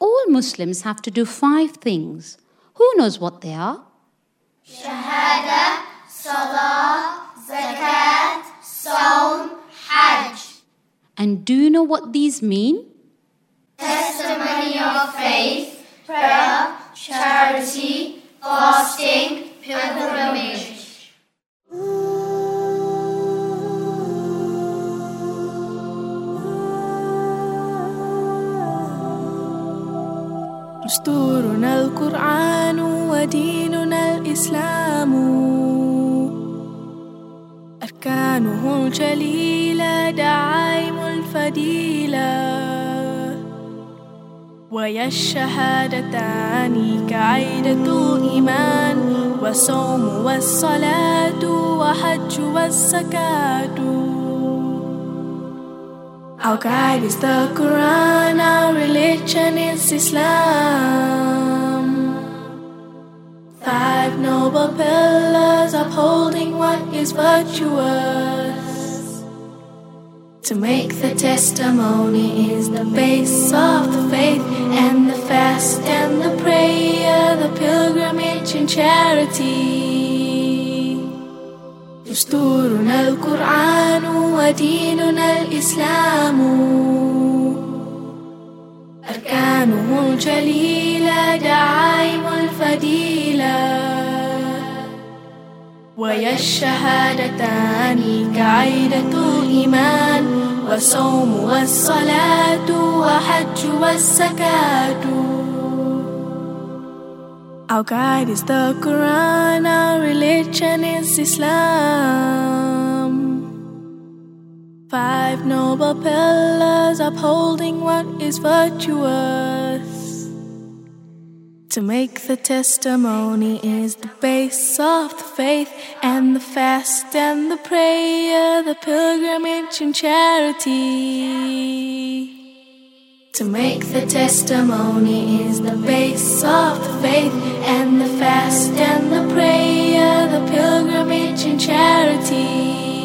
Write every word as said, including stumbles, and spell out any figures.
all Muslims have to do five things. Who knows what they are? Shahada, Salah, Zakat, Sawm, Hajj. And do you know what these mean? Testimony of faith, prayer, charity, fasting, pilgrimage. دستورنا القرآن وديننا الإسلام أركانه الجليلة دعائم الفضيلة ويا الشهادتان كعيدة الإيمان والصوم والصلاة وحج والزكاة. Our guide is the Quran, our religion is Islam. Five noble pillars upholding what is virtuous. To make the testimony is the base of the faith, and the fast and the prayer, the pilgrimage and charity. دستورنا القرآن وديننا الإسلام أركانه الجليلة دعائم الفضيلة ويا الشهادتان كعيدة الإيمان والصوم والصلاة وحج والزكاة. Our guide is the Quran, our religion is Islam. Five noble pillars upholding what is virtuous. To make the testimony is the base of the faith, and the fast and the prayer, the pilgrimage and charity. To make the testimony is the base of the faith, and the fast and the prayer, the pilgrimage and charity.